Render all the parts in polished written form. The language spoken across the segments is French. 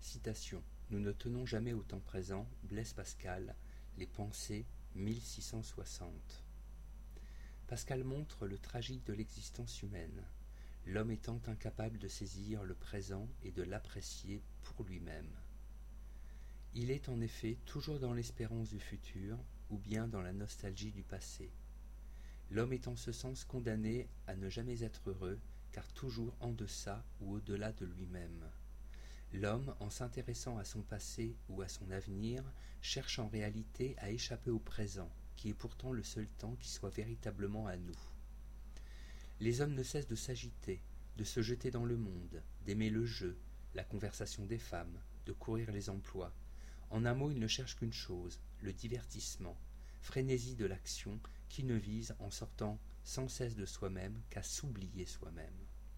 Citation. Nous ne tenons jamais au temps présent, Blaise Pascal, Les Pensées, 1660. Pascal montre le tragique de l'existence humaine, l'homme étant incapable de saisir le présent et de l'apprécier pour lui-même. Il est en effet toujours dans l'espérance du futur ou bien dans la nostalgie du passé. L'homme est en ce sens condamné à ne jamais être heureux, car toujours en deçà ou au-delà de lui-même. L'homme, en s'intéressant à son passé ou à son avenir, cherche en réalité à échapper au présent, qui est pourtant le seul temps qui soit véritablement à nous. Les hommes ne cessent de s'agiter, de se jeter dans le monde, d'aimer le jeu, la conversation des femmes, de courir les emplois. En un mot, ils ne cherchent qu'une chose, le divertissement, frénésie de l'action qui ne vise, en sortant sans cesse de soi-même, qu'à s'oublier soi-même.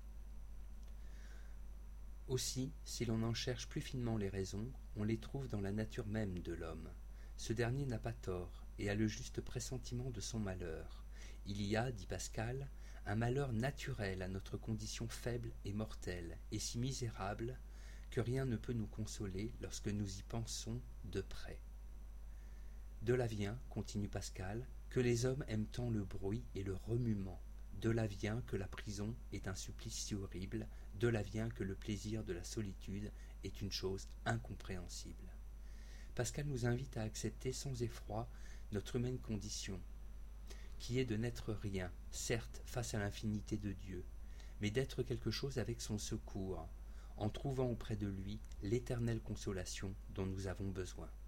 Aussi, si l'on en cherche plus finement les raisons, on les trouve dans la nature même de l'homme. Ce dernier n'a pas tort, et a le juste pressentiment de son malheur. Il y a, dit Pascal, un malheur naturel à notre condition faible et mortelle, et si misérable, que rien ne peut nous consoler lorsque nous y pensons de près. De là vient, continue Pascal, que les hommes aiment tant le bruit et le remuement. De là vient que la prison est un supplice si horrible, de là vient que le plaisir de la solitude est une chose incompréhensible. Pascal nous invite à accepter sans effroi notre humaine condition, qui est de n'être rien, certes face à l'infinité de Dieu, mais d'être quelque chose avec son secours, en trouvant auprès de lui l'éternelle consolation dont nous avons besoin.